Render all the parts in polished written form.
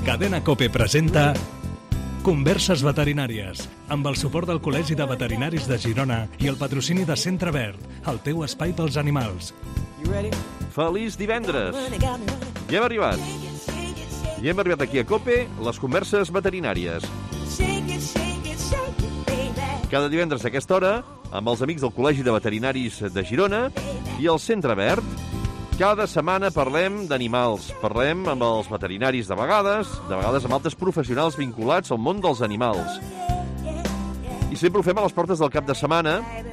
Cadena COPE presenta Converses veterinàries, amb el suport del Col·legi de Veterinaris de Girona i el patrocini de Centre Verd, el teu espai pels animals. Feliç divendres! Ja hem arribat. Ja hem arribat aquí a COPE, les converses veterinàries. Cada divendres a aquesta hora, amb els amics del Col·legi de Veterinaris de Girona i el Centre Verd, cada setmana parlem d'animals. Parlem amb els veterinaris de vegades amb altres professionals vinculats al món dels animals. I sempre ho fem a les portes del cap de setmana,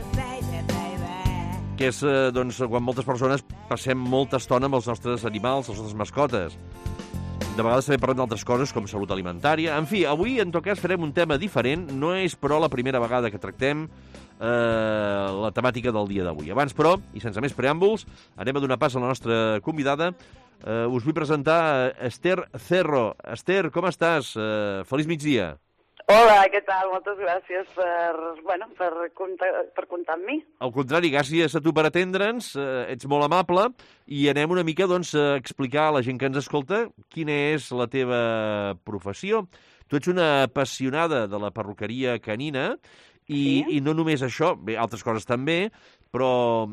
que és quan moltes persones passem molta estona amb els nostres animals, les nostres mascotes. De vegades també parlem d'altres coses com salut alimentària. En fi, avui en tot cas farem un tema diferent. No és, però, la primera vegada que tractem la temàtica del dia d'avui. Abans, però, i sense més preàmbuls, anem a donar pas a la nostra convidada. Us vull presentar Esther Cerro. Esther, com estàs? Feliç migdia. Hola, què tal? Moltes gràcies per comptar amb mi. Al contrari, gràcies a tu per atendre'ns, ets molt amable, i anem una mica doncs, a explicar a la gent que ens escolta quina és la teva professió. Tu ets una apassionada de la perruqueria canina, i no només això, bé, altres coses també, però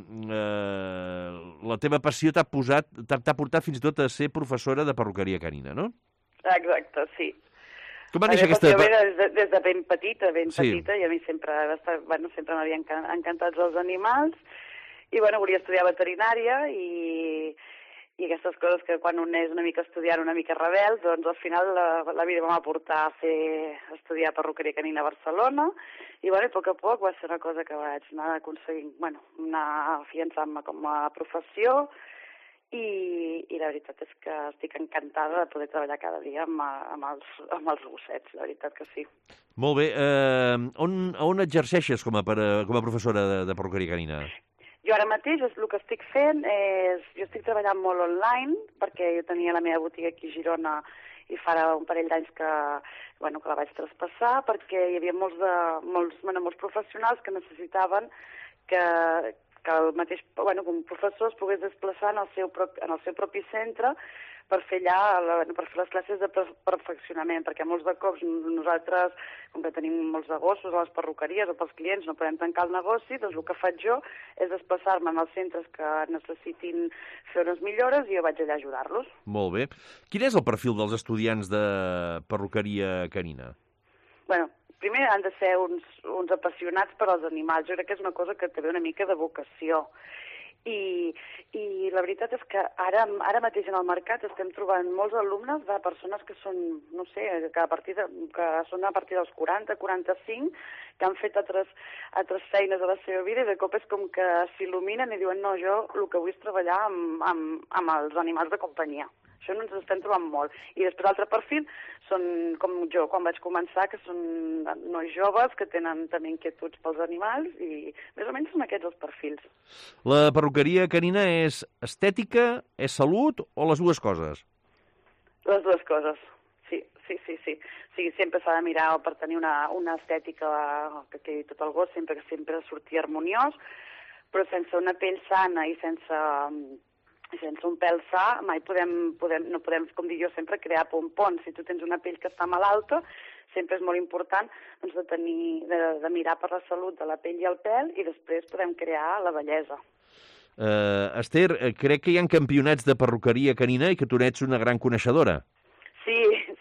la teva passió t'ha portat fins i tot a ser professora de perruqueria canina, no? Exacte, sí. Com va néixer aquesta... Des de ben petita, i a mi sempre m'havien encantat els animals, i volia estudiar veterinària, i aquestes coses que quan un és una mica estudiant, una mica rebel, doncs al final la vida em va portar a estudiar perruqueria canina a Barcelona, i a poc a poc va ser una cosa que vaig anar aconseguint, anar afiançant-me com a professió, i la veritat és que estic encantada de poder treballar cada dia amb els gossets, la veritat que sí. Molt bé. On exerceixes com a professora de perruqueria canina? Jo ara mateix el que estic fent és... Jo estic treballant molt online, perquè jo tenia la meva botiga aquí a Girona i fa un parell d'anys que la vaig traspassar, perquè hi havia molts professionals que necessitaven que el mateix, com professor es pogués desplaçar en el seu propi centre per fer per fer les classes de perfeccionament, perquè molts de cops nosaltres, com que tenim molts de gossos a les perruqueries o pels clients, no podem tancar el negoci, doncs el que faig jo és desplaçar-me en els centres que necessitin fer unes millores i jo vaig allà a ajudar-los. Molt bé. Quin és el perfil dels estudiants de perruqueria canina? Primer han de ser uns apassionats per als animals. Jo crec que és una cosa que té una mica de vocació. I la veritat és que ara mateix en el mercat estem trobant molts alumnes de persones que són, no sé, que són a partir dels 40, 45, que han fet altres feines a la seva vida i de cop és com que s'il·luminen i diuen no, jo el que vull és treballar amb els animals de companyia. Això no ens estem trobant molt. I després l'altre perfil són com jo, quan vaig començar, que són nois joves que tenen també inquietuds pels animals i més o menys són aquests els perfils. La perruqueria canina és estètica, és salut o les dues coses? Les dues coses, sí. O sigui, sempre s'ha de mirar per tenir una estètica que quedi tot el gos, sempre surti harmoniós, però sense una pell sana i sense un pèl sa, mai no podem, com dic jo sempre, crear pompons. Si tu tens una pell que està malalta, sempre és molt important de mirar per la salut de la pell i el pèl i després podem crear la bellesa. Esther, crec que hi ha campionats de perruqueria canina i que tu n'ets una gran coneixedora. Sí.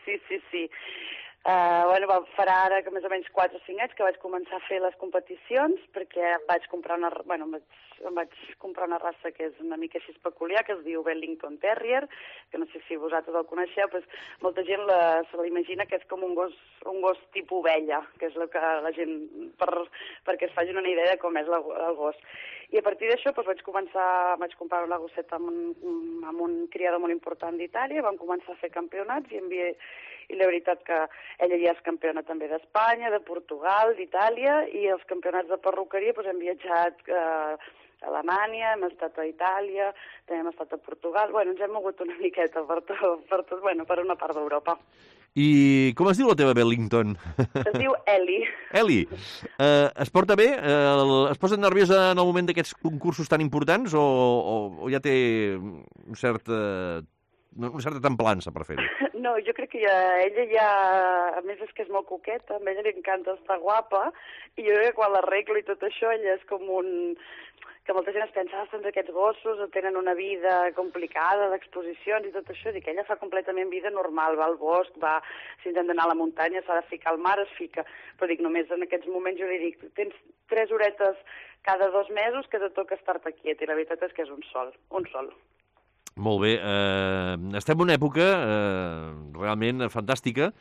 Farà ara que més o menys 4 o 5 anys que vaig començar a fer les competicions perquè em vaig comprar una raça que és una mica així peculiar, que es diu Wellington Terrier, que no sé si vosaltres el coneixeu, però molta gent se l'imagina que és com un gos tipus ovella, que és el que la gent, perquè es facin una idea de com és el gos. I a partir d'això vaig comprar una gosseta amb un criador molt important d'Itàlia, vam començar a fer campionats i la veritat que ella ja és campiona també d'Espanya, de Portugal, d'Itàlia, i els campionats de perruqueria hem viatjat a Alemanya, hem estat a Itàlia, també hem estat a Portugal. Ens hem mogut una miqueta per una part d'Europa. I com es diu la teva Wellington? Es diu Ellie. Ellie. Es porta bé? Es posa nerviosa en el moment d'aquests concursos tan importants o ja té un cert una certa templança per fer-ho. No, jo crec que ella ja... A més, és que és molt coqueta, a ella li encanta estar guapa, i jo crec que quan l'arreglo i tot això, ella és com un... que molta gent es pensa, doncs aquests gossos tenen una vida complicada d'exposicions i tot això, i que ella fa completament vida normal, va al bosc, si hem d'anar a la muntanya, s'ha de ficar al mar, es fica, però dic, només en aquests moments jo li dic, tens 3 horetes cada 2 mesos que te toca estar-te quiet, i la veritat és que és un sol. Molt bé, estem en una època realment fantàstica,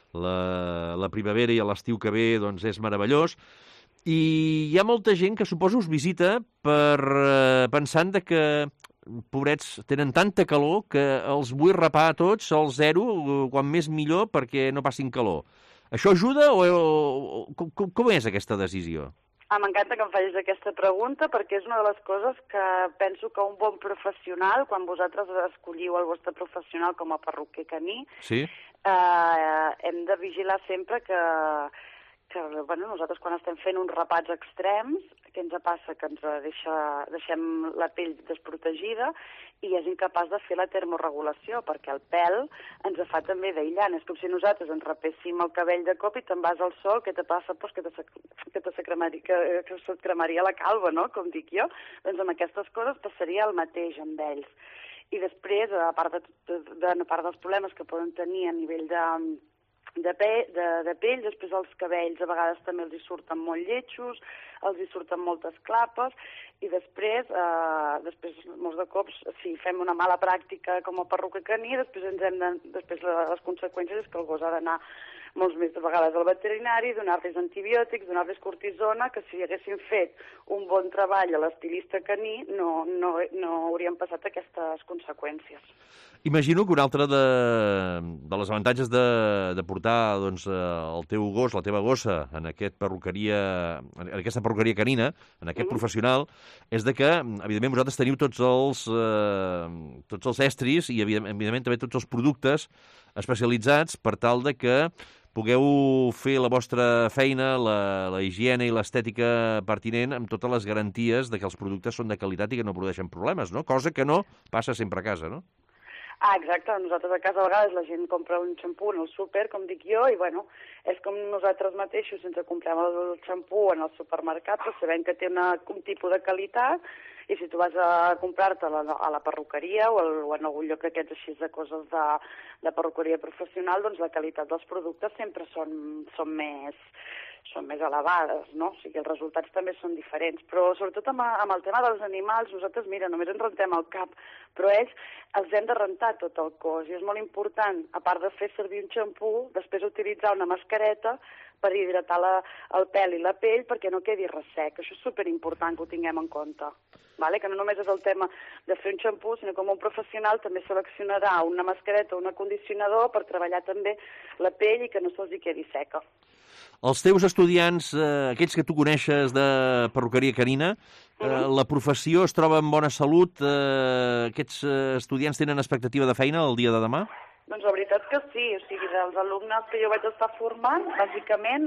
la primavera i l'estiu que ve doncs, és meravellós, i hi ha molta gent que suposo us visita pensant que, pobrets, tenen tanta calor que els vull rapar a tots al 0, quan més millor, perquè no passin calor. Això ajuda o com és aquesta decisió? M'encanta que em facis aquesta pregunta perquè és una de les coses que penso que un bon professional, quan vosaltres escolliu el vostre professional com a perruquer caní, sí? Hem de vigilar sempre que nosaltres quan estem fent uns rapats extrems, què ens passa? Que ens deixem la pell desprotegida i és incapaç de fer la termorregulació, perquè el pèl ens fa també d'aïllant. És com si nosaltres ens rapéssim el cabell de cop i te'n vas al sol, què te passa? Pues que se't cremaria la calva, no?, com dic jo. Doncs amb aquestes coses passaria el mateix amb ells. I després, a part dels problemes que poden tenir a nivell de pell, després els cabells a vegades també els hi surten molt lletjos, els hi surten moltes clapes, i després molts de cops, si fem una mala pràctica com a perruquer caní, després les conseqüències és que el gos ha d'anar molts més de vegades al veterinari, donar-los antibiòtics, donar-los cortisona, que si haguessin fet un bon treball a l'estilista caní no haurien passat aquestes conseqüències. Imagino que un altre de les avantatges de portar doncs, el teu gos, la teva gossa, en aquesta perruqueria canina, en aquest professional, és de que, evidentment, vosaltres teniu tots els estris i, evidentment, també tots els productes especialitzats per tal de que pugueu fer la vostra feina, la higiene i l'estètica pertinent amb totes les garanties de que els productes són de qualitat i que no produeixen problemes, no? Cosa que no passa sempre a casa, no? Exacte. Nosaltres a casa a vegades la gent compra un xampú en el súper, com dic jo, i bueno, és com nosaltres mateixos ens comprem el xampú en el supermercat, però sabem que té un tipus de qualitat, i si tu vas a comprar-te a la perruqueria o en algun lloc aquests així de coses de perruqueria professional, doncs la qualitat dels productes sempre són més elevades, no? O sigui, els resultats també són diferents. Però sobretot amb el tema dels animals, nosaltres, mira, només ens rentem el cap, però ells els hem de rentar tot el cos, i és molt important, a part de fer servir un xampú, després utilitzar una mascareta per hidratar el pèl i la pell perquè no quedi ressec. Això és superimportant que ho tinguem en compte. Vale? Que no només és el tema de fer un xampú, sinó com un professional també seleccionarà una mascareta o un acondicionador per treballar també la pell i que no se'ls hi quedi seca. Els teus estudiants, aquells que tu coneixes de perruqueria canina, la professió es troba en bona salut? Aquests estudiants tenen expectativa de feina el dia de demà? Doncs la veritat que sí. O sigui, dels alumnes que jo vaig estar formant, bàsicament,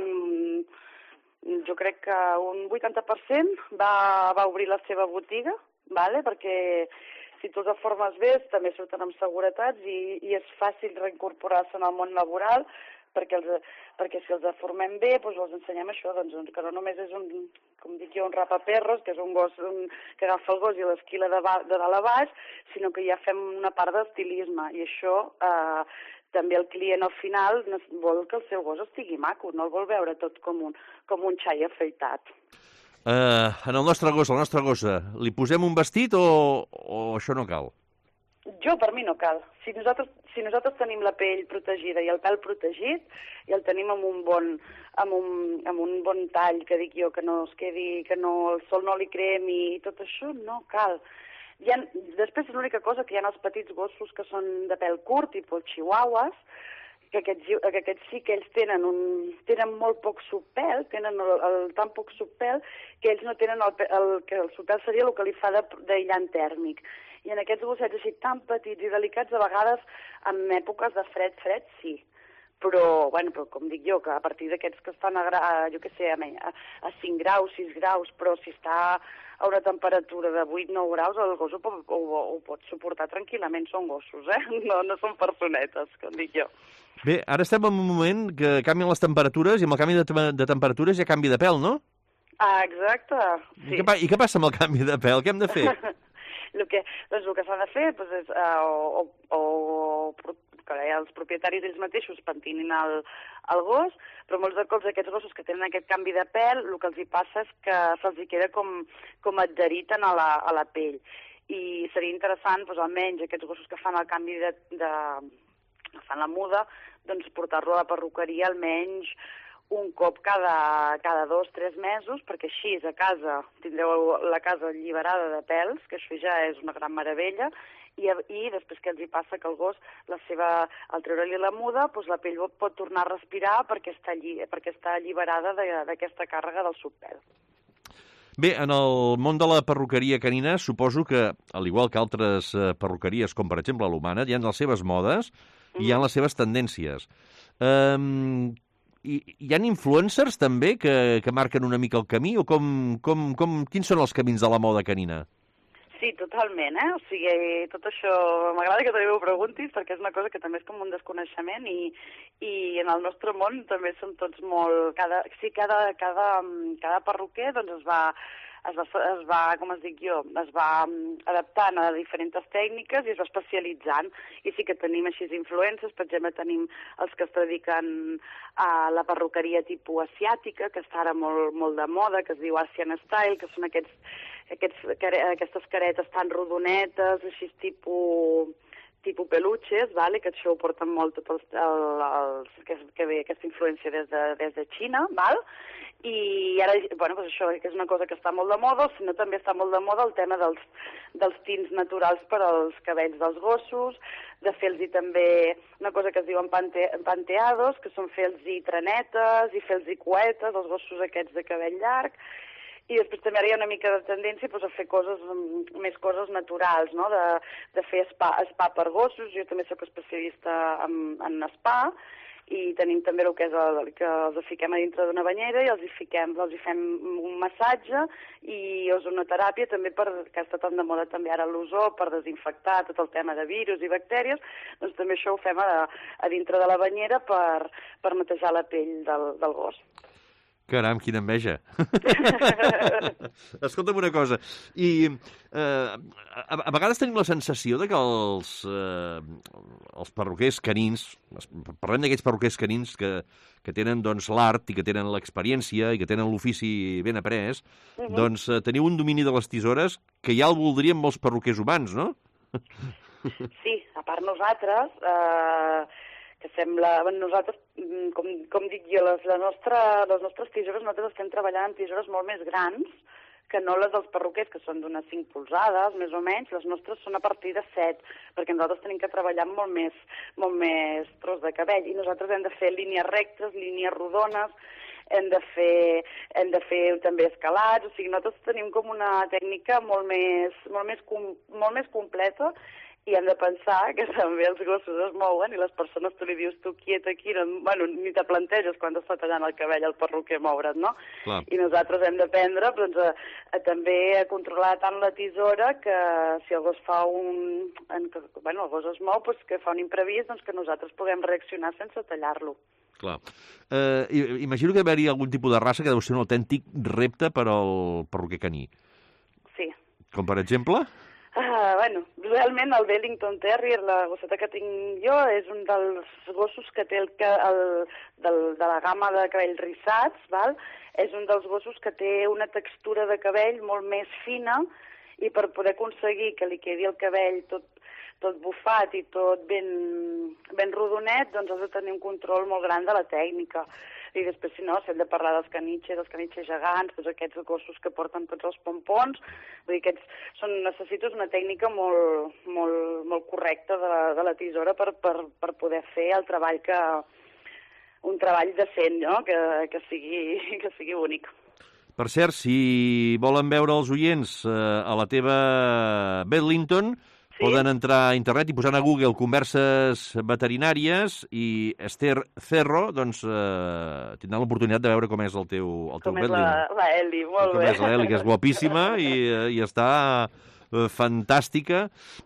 jo crec que un 80% va obrir la seva botiga, vale? Perquè si tu els formes bé, també surten amb seguretats i és fàcil reincorporar-se en el món laboral, perquè si els formem bé, doncs els ensenyem això, doncs, que no només és com dic jo, un rapaperros, que és un gos que agafa el gos i l'esquila de dalt a baix, sinó que ja fem una part d'estilisme, i això també el client al final vol que el seu gos estigui maco, no el vol veure tot com un xai afeitat. En el nostre gos, la nostra gossa, li posem un vestit o això no cal? Per mi no cal. Si nosaltres tenim la pell protegida i el pèl protegit i el tenim amb un bon tall, que dic jo, que no es quedi, que el sol no li cremi i tot això, no cal. Després és l'única cosa que hi ha els petits gossos que són de pèl curt, tipus chihuahuas, que aquests sí que ells tenen molt poc subpèl, tenen tan poc subpèl que ells no tenen que el subpèl seria el que li fa d'aïllant tèrmic. I en aquests gossets així tan petits i delicats, a vegades en èpoques de fred, sí. però com dic jo, que a partir d'aquests que estan a 5 graus, 6 graus, però si està a una temperatura de 8-9 graus, el gos ho pot suportar tranquil·lament, són gossos, no són personetes, com dic jo. Bé, ara estem en un moment que canvien les temperatures i amb el canvi de temperatures hi ha canvi de pèl, no? Ah, exacte, sí. I què passa amb el canvi de pèl? Què hem de fer? El que s'ha de fer és que els propietaris ells mateixos pentinin el gos, però molts de cops aquests gossos que tenen aquest canvi de pèl, el que els hi passa és que se'ls queda com adherit a la pell. I seria interessant, almenys aquests gossos que fan el canvi fan la muda, doncs portar-lo a la perruqueria almenys un cop cada 2-3 mesos, perquè així a casa tindreu la casa alliberada de pèls, que això ja és una gran meravella, i després que els hi passa que el gos, al treure-li la muda, doncs la pell pot tornar a respirar perquè està alliberada d'aquesta càrrega del subpèl. Bé, en el món de la perruqueria canina, suposo que, al igual que altres perruqueries, com per exemple l'humana, hi ha les seves modes i hi ha les seves tendències. Hi ha influencers també que marquen una mica el camí? O quins són els camins de la moda canina? Sí, totalment, O sigui, tot això m'agrada que també ho preguntis perquè és una cosa que també és com un desconeixement i en el nostre món també som tots molt... Cada perruquer doncs es va, com es dic jo, es va adaptant a diferents tècniques i es va especialitzant. I sí que tenim així influències, per exemple, tenim els que es dediquen a la perruqueria tipus asiàtica, que està ara molt de moda, que es diu Asian Style, que són aquestes caretes tan rodonetes, així tipus peluches, vale? Que això ho porten molt tots que ve aquesta influència des de Xina, val? I ara, això que és una cosa que està molt de moda, sinó també està molt de moda el tema dels tints naturals per als cabells dels gossos, de fer-los també una cosa que es diuen panteados, que són fer-los trenetes i fer-los cuetes, els gossos aquests de cabell llarg. I després també ara hi ha una mica de tendència a fer més coses naturals, no? De fer spa per gossos. Jo també soc especialista en spa i tenim també el que és que els fiquem a dintre d'una banyera i els hi fem un massatge i ozonoteràpia també que està tan de moda també ara l'ozó per desinfectar tot el tema de virus i bactèries, doncs també això ho fem a dintre de la banyera per netejar la pell del gos. Caram, quina enveja. Escolta'm una cosa, i a vegades tenim la sensació de que els perruquers canins, parlem d'aquells perruquers canins que tenen doncs, l'art i que tenen l'experiència i que tenen l'ofici ben après, doncs teniu un domini de les tisores que ja el voldrien molts perruquers humans, no? Sí, a part nosaltres... que sembla... Nosaltres, com dic jo, les nostres tisores, nosaltres estem treballant amb tisores molt més grans que no les dels perruquers, que són d'unes 5 polzades, més o menys. Les nostres són a partir de 7, perquè nosaltres tenim que treballar amb molt més tros de cabell. I nosaltres hem de fer línies rectes, línies rodones, hem de fer també escalats, o sigui, nosaltres tenim com una tècnica molt més completa. I hem de pensar que també els gossos es mouen i les persones tu li dius tu quieta aquí, ni te planteges quan t'està tallant el cabell al perruquer moure't, no? Clar. I nosaltres hem d'aprendre també a controlar tant la tisora que si el gos fa el gos es mou, que fa un imprevist, doncs que nosaltres puguem reaccionar sense tallar-lo. Clar. Imagino que hi ha algun tipus de raça que deu ser un autèntic repte per al perruquer caní. Sí. Com per exemple? Realment el Wellington Terrier, la gosseta que tinc jo, és un dels gossos que té de la gamma de cabells rissats, val? És un dels gossos que té una textura de cabell molt més fina i per poder aconseguir que li quedi el cabell tot bufat i tot ben rodonet, doncs has de tenir un control molt gran de la tècnica. I després, si no, hem de parlar dels caniches gegants, tots aquests gossos que porten tots els pompons. Vull dir, necessites una tècnica molt correcta de la tisora per poder fer el treball un treball decent, no? Que sigui únic. Per cert, si volen veure els oients a la teva Bedlington, Poden entrar a internet i posant a Google converses veterinàries i Esther Cerro, doncs tindran l'oportunitat de veure com és el teu Com és Bentley. la Eli, molt bé. Com és la Eli, que és guapíssima i està fantàstica.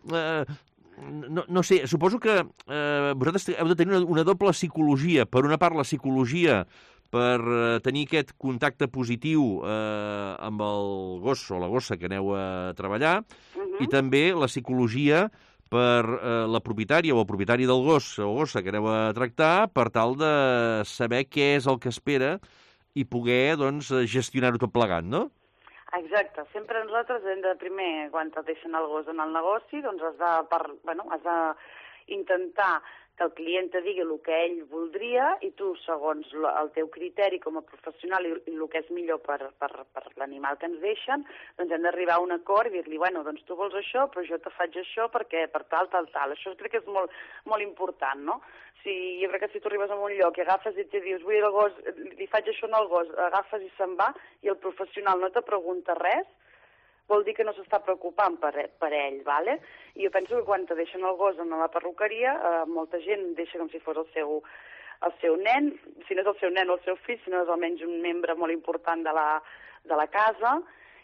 No sé, suposo que vosaltres heu de tenir una doble psicologia. Per una part, la psicologia per tenir aquest contacte positiu amb el gos o la gossa que aneu a treballar, i també la psicologia per la propietària o el propietari del gos o gossa que aneu a tractar per tal de saber què és el que espera i poder doncs, gestionar-ho tot plegat, no? Exacte. Sempre nosaltres hem de, primer, quan et deixen el gos en el negoci, doncs has d'intentar que el client te digui el que ell voldria i tu, segons el teu criteri com a professional i el que és millor per l'animal que ens deixen, doncs hem d'arribar a un acord i dir-li, bueno, doncs tu vols això, però jo te faig això perquè per tal. Això crec que és molt, molt important, no? Jo crec que si tu arribes a un lloc i agafes i te dius, vull el gos, li faig això al gos, agafes i se'n va, i el professional no te pregunta res, vol dir que no s'està preocupant per ell, ¿vale? I jo penso que quan te deixen el gos en la perruqueria, molta gent deixa com si fos el seu nen, si no és el seu nen o el seu fill, si no és almenys un membre molt important de la casa,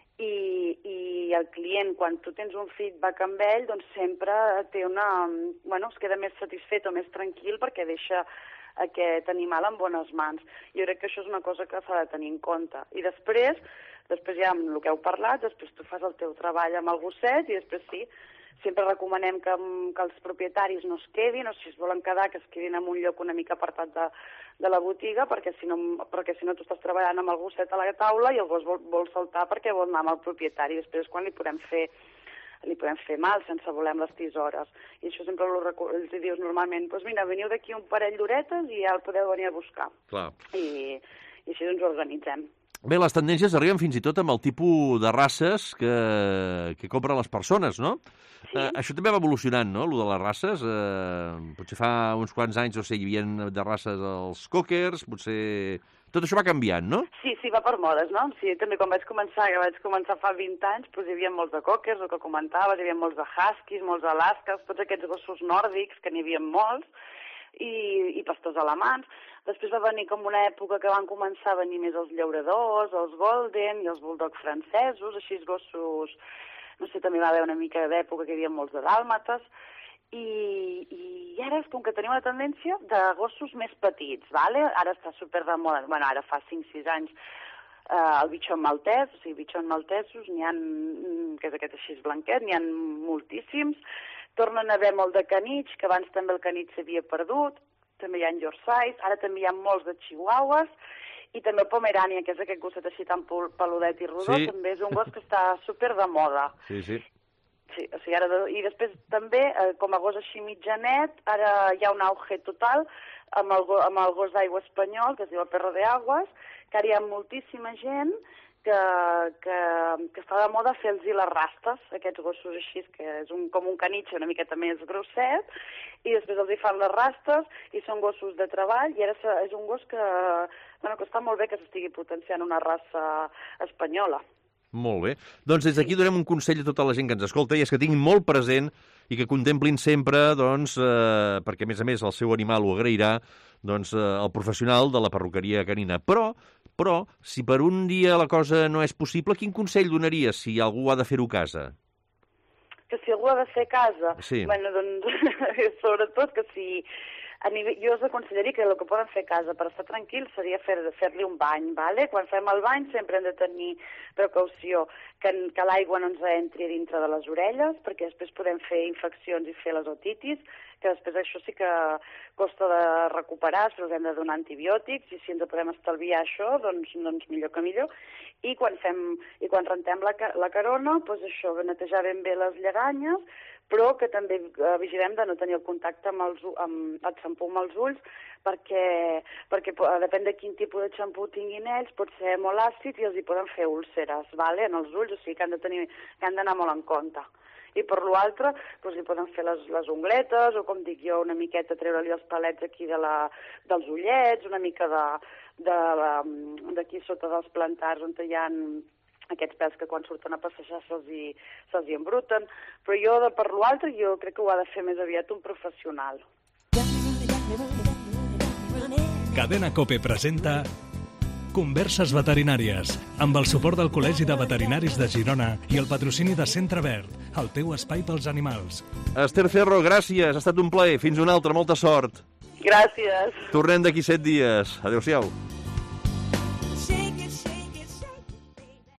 i el client, quan tu tens un feedback amb ell, doncs sempre té es queda més satisfet o més tranquil perquè deixa aquest animal en bones mans. Jo crec que això és una cosa que s'ha de tenir en compte. I després ja amb el que heu parlat, després tu fas el teu treball amb el gosset i després sí, sempre recomanem que els propietaris no es quedin, o si es volen quedar, que es quedin en un lloc una mica apartat de la botiga, perquè si no tu estàs treballant amb el gosset a la taula i el gos vol saltar perquè vol anar amb el propietari. Després quan li podem fer mal sense voler amb les tisores. I això sempre els dius normalment, doncs mira, veniu d'aquí un parell d'horetes i ja el podeu venir a buscar. Clar. I així ens organitzem. Bé, les tendències arriben fins i tot amb el tipus de races que compren les persones, no? Sí. Això també va evolucionant, no?, allò de les races. Potser fa uns quants anys, hi havia de races els cockers, potser... Tot això va canviant, no? Sí, va per modes, no? Sí, també quan vaig començar fa 20 anys, doncs hi havia molts de cockers, el que comentaves, hi havia molts de huskies, molts d'alasques, tots aquests gossos nòrdics, que n'hi havia molts, i pastors alemans. Després va venir com una època que van començar a venir més els llauradors, els golden i els bulldog francesos, així gossos, no sé, també va haver una mica d'època que hi havia molts de dàlmates, i ara és com que tenim una tendència de gossos més petits, ¿vale? Ara està super de moda, bueno, ara fa 5-6 anys, el bitxon maltès, o sigui, bitxon maltesos, n'hi ha, que és aquest així blanquet, n'hi ha moltíssims, tornen a haver molt de canitx, que abans també el canitx s'havia perdut, també hi ha Yorkshires, ara també hi ha molts de chihuahuas, i també el Pomerania, que és aquest gosset així tan peludet i rodó, sí. També és un gos que està super de moda. Sí. Sí, o sigui, i després també, com a gos així mitjanet, ara hi ha un auge total amb el gos d'aigua espanyol, que es diu el perro de aguas, que ara hi ha moltíssima gent que està de moda fer-los les rastes, aquests gossos així, que és com un canitxe una miqueta més grosset, i després els hi fan les rastes, i són gossos de treball, i ara és un gos que està molt bé que s'estigui potenciant una raça espanyola. Molt bé. Doncs des d'aquí donem un consell a tota la gent que ens escolta, i és que tinguin molt present i que contemplin sempre, doncs, perquè a més el seu animal ho agrairà, doncs, el professional de la perruqueria canina. Però, si per un dia la cosa no és possible, quin consell donaries si algú ha de fer-ho a casa? Que si algú ha de fer a casa? Sí. Bueno, doncs, sobretot que si... Jo us aconsellaria que el que poden fer a casa per estar tranquils seria fer-li un bany, ¿vale? Quan fem el bany sempre hem de tenir precaució que l'aigua no ens entri dintre de les orelles, perquè després podem fer infeccions i fer les otitis, que després això sí que costa de recuperar, però hem de donar antibiòtics, i si ens podem estalviar això, doncs millor que millor. I quan rentem la carona, doncs això, netejar ben bé les lleganyes, però que també vigilem de no tenir el contacte amb el xampú amb els ulls, perquè depèn de quin tipus de xampú tinguin ells, pot ser molt àcid i els hi poden fer úlceres, ¿vale? En els ulls, o sigui que han d'anar molt en compte. I per l'altre, doncs li poden fer les ungletes, o com dic jo, una miqueta treure-li els palets aquí dels ullets, una mica d'aquí sota dels plantars on hi ha aquests pèls que quan surten a passejar se'ls embruten, però jo, per l'altre, jo crec que ho ha de fer més aviat un professional. Cadena COPE presenta Converses veterinàries, amb el suport del Col·legi de Veterinaris de Girona i el patrocini de Centre Verd, el teu espai pels animals. Esther Ferro, gràcies, ha estat un plaer. Fins una altra, molta sort. Gràcies. Tornem d'aquí 7 dies. Adéu-siau.